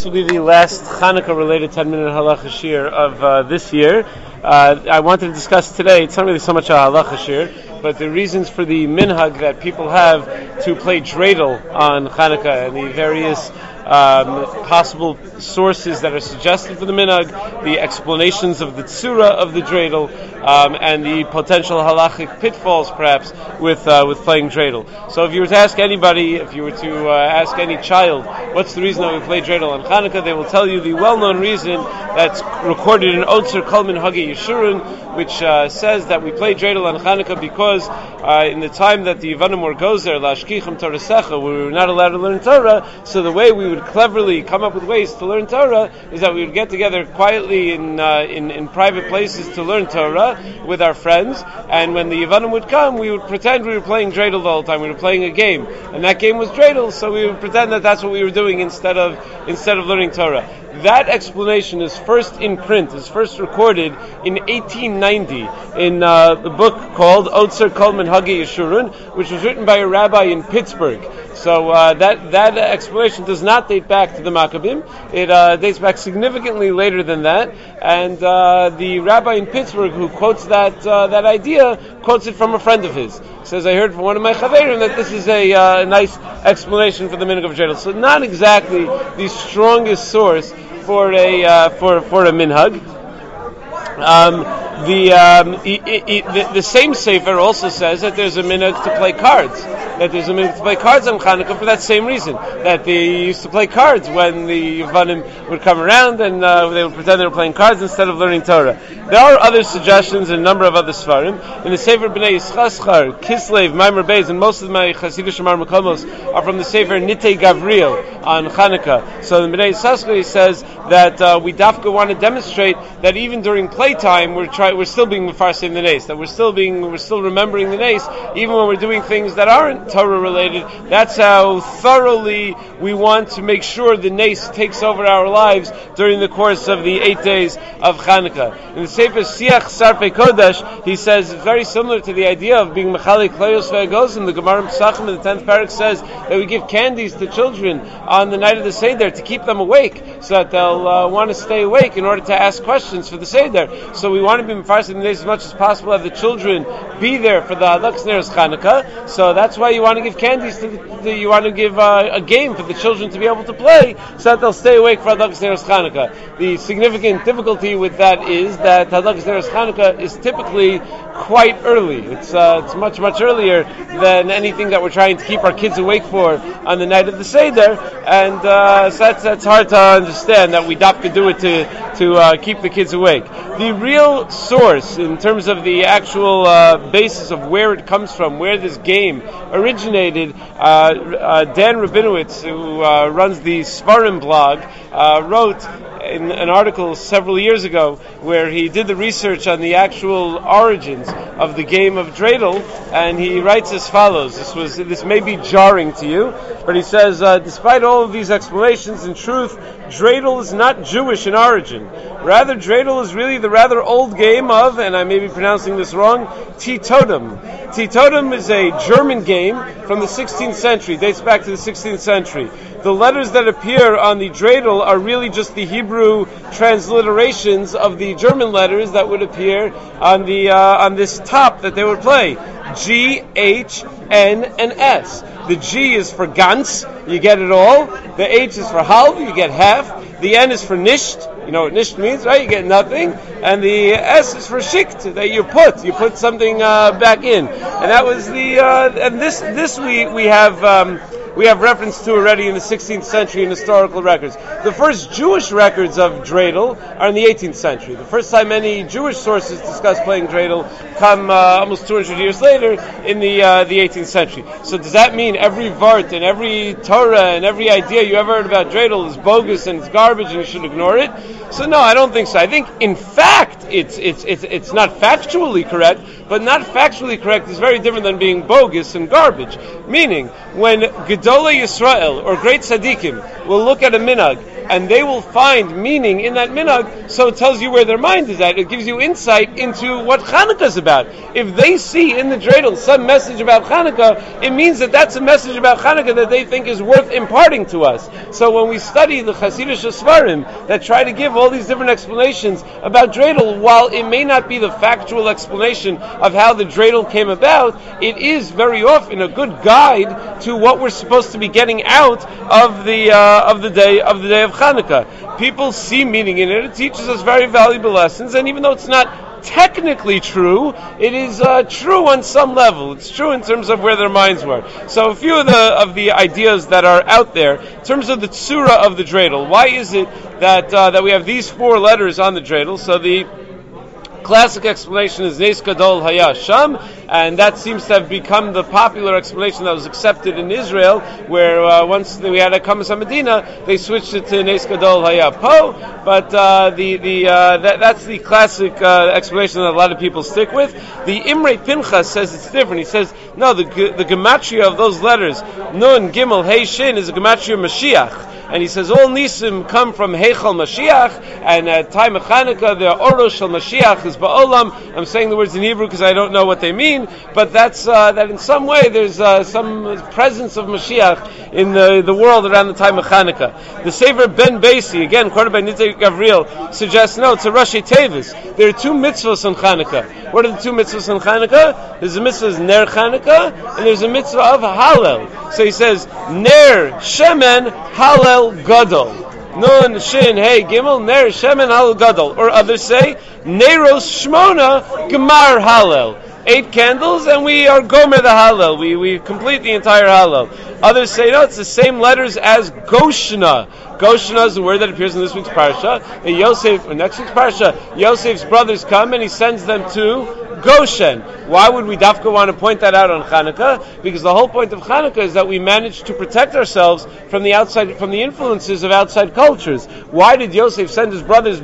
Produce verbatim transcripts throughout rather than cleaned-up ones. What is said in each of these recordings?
This will be the last Hanukkah-related ten-minute halacha shir of uh, this year. Uh, I wanted to discuss today, it's not really so much a halacha shir, but the reasons for the minhag that people have to play dreidel on Hanukkah and the various um, possible sources that are suggested for the minhag, the explanations of the tzura of the dreidel, um, and the potential halachic pitfalls, perhaps, with uh, with playing dreidel. So if you were to ask anybody, if you were to uh, ask any child, what's the reason that we play dreidel on Hanukkah, they will tell you the well-known reason that's recorded in Otzer Kol Minhagei Yeshurun, which uh, says that we play dreidel on Hanukkah because uh, in the time that the Yevanim were gozer, Lashkicham Torasecha, we were not allowed to learn Torah, so the way we would cleverly come up with ways to learn Torah is that we would get together quietly in uh, in, in private places to learn Torah with our friends, and when the Yevanim would come, we would pretend we were playing dreidel the whole time. We were playing a game, and that game was dreidel, so we would pretend that that's what we were doing instead of instead of learning Torah. That explanation is first in print, is first recorded in eighteen ninety in uh, the book called Otzer Kol Minhagei Yeshurun, which was written by a rabbi in Pittsburgh. So uh, that that explanation does not date back to the Maccabim. It uh, dates back significantly later than that, and uh, the rabbi in Pittsburgh who quotes that uh, that idea quotes it from a friend of his. He says, I heard from one of my chaverim that this is a uh, nice explanation for the minhag of dreidel. So not exactly the strongest source for a uh, for for a minhag. Um, the, um, e, e, e, the the same sefer also says that there's a minhag to play cards. That there's a minhag to play cards on Hanukkah for that same reason. That they used to play cards when the Yevanim would come around and uh, they would pretend they were playing cards instead of learning Torah. There are other suggestions in a number of other svarim. In the Sefer Bnei Yischaschar, Kislev, Maimer Beis, and most of my Hasidic Shemar Makomos are from the Sefer Nitei Gavriel on Hanukkah. So in Bnei Yischaschar he says that uh, we dafka want to demonstrate that even during playtime we're try, we're still being mefarsim the nes, that we're still being we're still remembering the nes, even when we're doing things that aren't Torah related. That's how thoroughly we want to make sure the nes takes over our lives during the course of the eight days of Hanukkah. In the Sefer Siach Sarpei Kodesh, he says it's very similar to the idea of being mechalik klayos ve'agozim. The Gemara Pesachim in the tenth parak says that we give candies to children on the night of the Seder to keep them awake, so that they'll uh, want to stay awake in order to ask questions for the Seder. So we want to be mefarsim the nes as much as possible, have the children be there for the Hadlak Neros Hanukkah. So that's why you want to give candies to the, the you want to give uh, a game for the children to be able to play, so that they'll stay awake for Hadlak Neros Hanukkah. The significant difficulty with that is that Hadlak Neros Hanukkah is typically quite early. It's uh, it's much much earlier than anything that we're trying to keep our kids awake for on the night of the Seder, and uh, so that's that's hard to understand that we dafka do it to to uh, keep the kids awake. The real source in terms of the actual uh, basis of where it comes from, where this game originated, uh, uh, Dan Rabinowitz, who uh, runs the Svarim blog, uh, wrote in an article several years ago where he did the research on the actual origins of the game of dreidel, and he writes as follows. This was this may be jarring to you, but he says, uh, despite all of these explanations, in truth, dreidel is not Jewish in origin. Rather, dreidel is really the rather old game of, and I may be pronouncing this wrong, Teetotum. Teetotum is a German game from the sixteenth century, dates back to the sixteenth century. The letters that appear on the dreidel are really just the Hebrew transliterations of the German letters that would appear on the uh, on this top that they would play. G, H, N, and S. The G is for ganz, you get it all. The H is for halb, you get half. The N is for nisht, you know what nisht means, right? You get nothing. And the S is for shikt, that you put, you put something uh, back in. And that was the, uh, and this, this we, we have, um, we have reference to already in the sixteenth century in historical records. The first Jewish records of dreidel are in the eighteenth century. The first time any Jewish sources discuss playing dreidel come uh, almost two hundred years later in the uh, the eighteenth century. So does that mean every vart and every Torah and every idea you ever heard about dreidel is bogus and it's garbage and you should ignore it? So no, I don't think so. I think in fact it's it's it's it's not factually correct, but not factually correct is very different than being bogus and garbage. Meaning, when Gedolei Yisrael or great tzaddikim will look at a minhag and they will find meaning in that minhag, so it tells you where their mind is at. It gives you insight into what Hanukkah is about. If they see in the dreidel some message about Hanukkah, it means that that's a message about Hanukkah that they think is worth imparting to us. So when we study the Hasidic Svarim that try to give all these different explanations about dreidel, while it may not be the factual explanation of how the dreidel came about, it is very often a good guide to what we're supposed to be getting out of the uh, of the day of the day of Hanukkah. People see meaning in it. It teaches us very valuable lessons, and even though it's not technically true, it is uh, true on some level. It's true in terms of where their minds were. So a few of the of the ideas that are out there in terms of the tzura of the dreidel. Why is it that uh, that we have these four letters on the dreidel? So the classic explanation is Nes Gadol Haya Sham, and that seems to have become the popular explanation that was accepted in Israel, where uh, once we had a Kamas Medina, they switched it to Nes Gadol Haya Po. But uh, the the uh, that, that's the classic uh, explanation that a lot of people stick with. The Imre Pinchas says it's different. He says no, the the gematria of those letters Nun Gimel Hey Shin is a gematria Mashiach. And he says all nisim come from Heichal Mashiach, and at time of Chanukah the Orosh Shel Mashiach is Ba'olam. I'm saying the words in Hebrew because I don't know what they mean, but that's uh, that in some way there's uh, some presence of Mashiach in the, the world around the time of Chanukah. The Sefer Ben Beisi, again quoted by Nitzai Gavriel, suggests no, it's a Rashi Tevis. There are two mitzvahs on Chanukah. What are the two mitzvahs on Chanukah? There's a mitzvah of Ner Chanukah, and there's a mitzvah of Hallel. So he says Ner Shemen Hallel Gadol. Nun Shin Hey Gimel Ner Shemen Hallel Gadol. Or others say Neros Shmona Gemar Hallel. Eight candles and we are Gomer the Hallel. We we complete the entire Hallel. Others say no, it's the same letters as Goshna. Goshna is the word that appears in this week's parsha. And Yosef, or next week's parsha, Yosef's brothers come and he sends them to Goshen. Why would we dafka want to point that out on Chanukah? Because the whole point of Chanukah is that we manage to protect ourselves from the outside, from the influences of outside cultures. Why did Yosef send his brothers,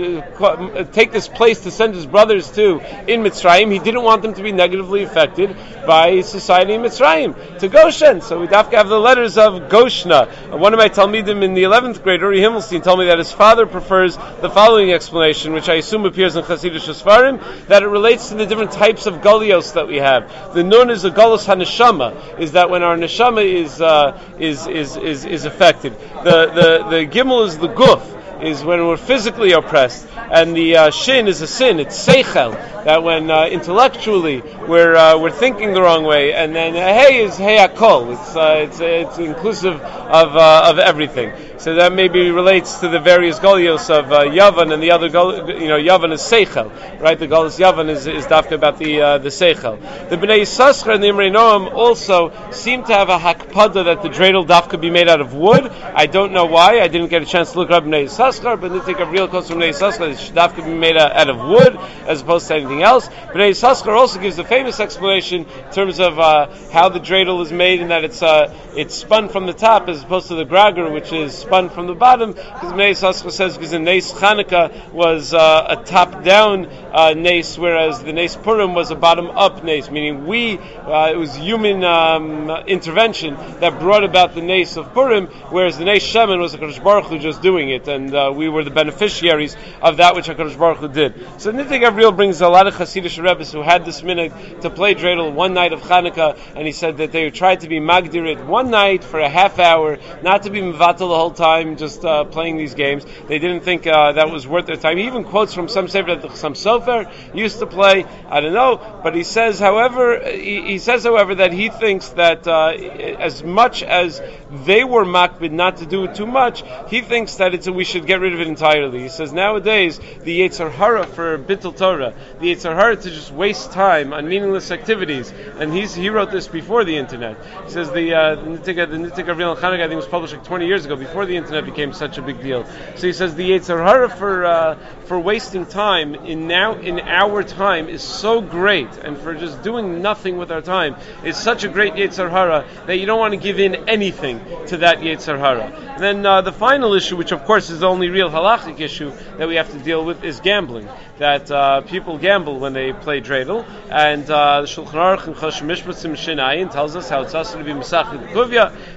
uh, take this place to send his brothers to in Mitzrayim? He didn't want them to be negatively affected by society in Mitzrayim, to Goshen. So we dafka have the letters of Goshna. One of my Talmidim in the eleventh grade, Uri Himmelstein, told me that his father prefers the following explanation, which I assume appears in Chasidic Svarim, that it relates to the different types of galios that we have. The nun is a galus haneshama, is that when our neshama is uh, is, is is is affected. The the the gimel is the guf, is when we're physically oppressed, and the uh, shin is a sin. It's seichel, that when uh, intellectually we're uh, we're thinking the wrong way, and then uh, hey is hey akol. It's uh, it's it's inclusive of uh, of everything. So that maybe relates to the various galios of uh, Yavan, and the other gal, you know, Yavan is seichel, right? The galus Yavan is is dafka about the uh, the seichel. The Bnei Yissaschar and the Imrei Noam also seem to have a hakpada that the dreidel dafka be made out of wood. I don't know why. I didn't get a chance to look up Bnei Yissaschar, but Nitzai Gavriel quotes from Bnei Yissaschar that it should dafka be made out of wood as opposed to anything else. Bnei Yissaschar also gives the famous explanation in terms of uh, how the dreidel is made, and that it's uh, it's spun from the top as opposed to the grager, which is spun from the bottom, because Bnei Yissaschar says because the Nes Chanukah was uh, a top-down uh, Nes, whereas the Nes Purim was a bottom-up Nes, meaning we, uh, it was human um, intervention that brought about the Nes of Purim, whereas the Nes Shemen was HaKadosh Baruch Hu just doing it, and uh, we were the beneficiaries of that which HaKadosh Baruch Hu did. So Nitzai Gavriel brings a lot of Hasidic Rebbes who had this minhag to play dreidel one night of Chanukah, and he said that they tried to be magdir it one night for a half hour, not to be mevatel the whole time, just uh, playing these games. They didn't think uh, that was worth their time. He even quotes from some sefer that some sofer used to play. I don't know, but he says, however, he, he says, however, that he thinks that uh, as much as they were makbid not to do it too much, he thinks that it's a, we should get rid of it entirely. He says nowadays the Yetzer Hara for Bittul Torah, the Yetzer Hara to just waste time on meaningless activities, and he's he wrote this before the internet. He says the uh, the Nitzai Gavriel Chanukah, I think, was published like twenty years ago, before the internet became such a big deal. So he says the Yetzer Hara for uh, for wasting time in now in our time is so great, and for just doing nothing with our time is such a great Yetzer Hara that you don't want to give in anything to that Yetzer Hara. And then uh, the final issue, which of course is the only real halachic issue that we have to deal with, is gambling. That uh, people gamble when they play dreidel, and uh, the Shulchan Aruch and Choshen Mishpatzim Shinayin tells us how it's also to be Mesachik Kuvya,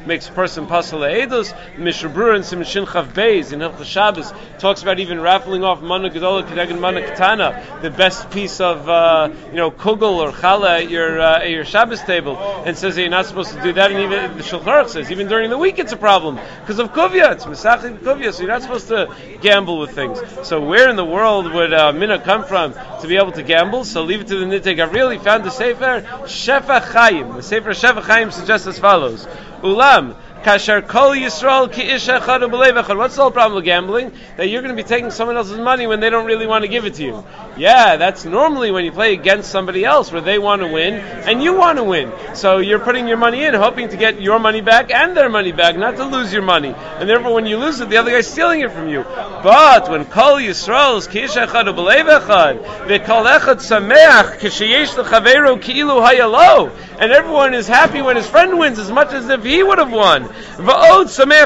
makes a person pasal edus. Mishnah Berurah and Siman Shin Chav Beis in Hilchos Shabbos talks about even raffling off mana gedola kedeged mana katana, the best piece of uh, you know kugel or challah at your uh, at your Shabbos table, and says that you're not supposed to do that. And even the Shulchan Aruch says even during the week it's a problem because of kuvya. It's mesachik kuvya, so you're not supposed to gamble with things. So where in the world would uh, mina come from to be able to gamble? So leave it to the Nitei Gabriel. He found the Sefer Shefa Chaim. The Sefer Shefa Chaim suggests as follows: Ulam. Kasher Kol Yisrael Ki Ish Echad U'Belev Echad. What's the whole problem with gambling? That you're going to be taking someone else's money when they don't really want to give it to you. Yeah, that's normally when you play against somebody else where they want to win and you want to win. So you're putting your money in, hoping to get your money back and their money back, not to lose your money. And therefore, when you lose it, the other guy's stealing it from you. But when Kol Yisrael Ki Ish Echad U'Belev Echad, Ve'Kol Echad Sameach Kisheyesh L'Chaveiro Ki'ilu Hayalo, and everyone is happy when his friend wins as much as if he would have won. You're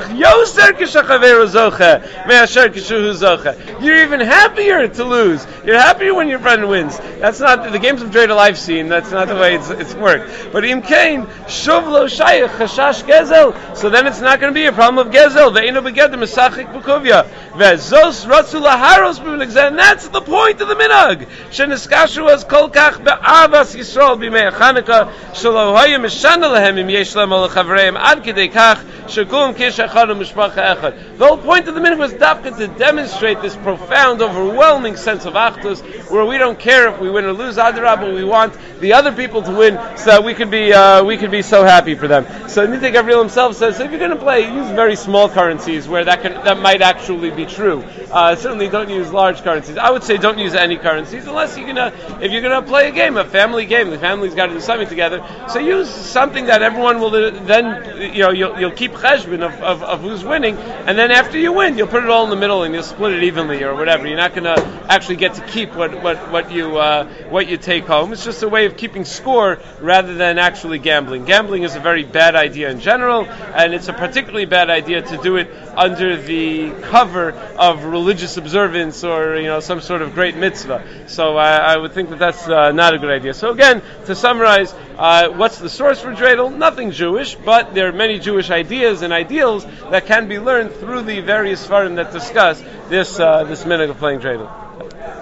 even happier to lose. You're happier when your friend wins. That's not the games of dreidel I've seen. That's not the way it's, it's worked. But im kain shuv lo shayach chashash gezel. So then it's not going to be a problem of gezel. Ve'ino beged mesachik b'kuvya. Ve'zos ratzu laharos b'minagzeh. And that's the point of the minhag. Sheniskashu as kol kach be'avas Yisrael b'mei Chanukah shelo hoya mishana lehem im yesh lehem al chavreim ad kidei kach shekum kish echad u'mishpacha echad. The whole point of the minhag was dafka to demonstrate this profound, overwhelming sense of achdus, where we don't care if we win or lose. Adarabah, but we want the other people to win, so that we could be uh, we could be so happy for them. So Nitei Gabriel himself says, so if you're going to play, use very small currencies where that can that might actually be true. Uh, certainly, don't use large currencies. I would say don't use any currencies unless you're gonna if you're gonna play a game, a family game. The family's got to do something together. So use something that everyone will then you know you'll, you'll keep cheshbon of, of, of who's winning, and then after you win, you'll put it all in the middle and you'll split it evenly or whatever. You're not going to actually get to keep what what what you uh, what you take home. It's just a way of keeping score rather than actually gambling. Gambling is a very bad idea in general, and it's a particularly bad idea to do it under the cover of religious observance or you know some sort of great mitzvah. So uh, I would think that that's uh, not a good idea. So again, to summarize, uh, what's the source for dreidel? Nothing Jewish, but there are many Jewish ideas and ideals that can be learned through the various farim that discuss this uh, this minhag of playing dreidel.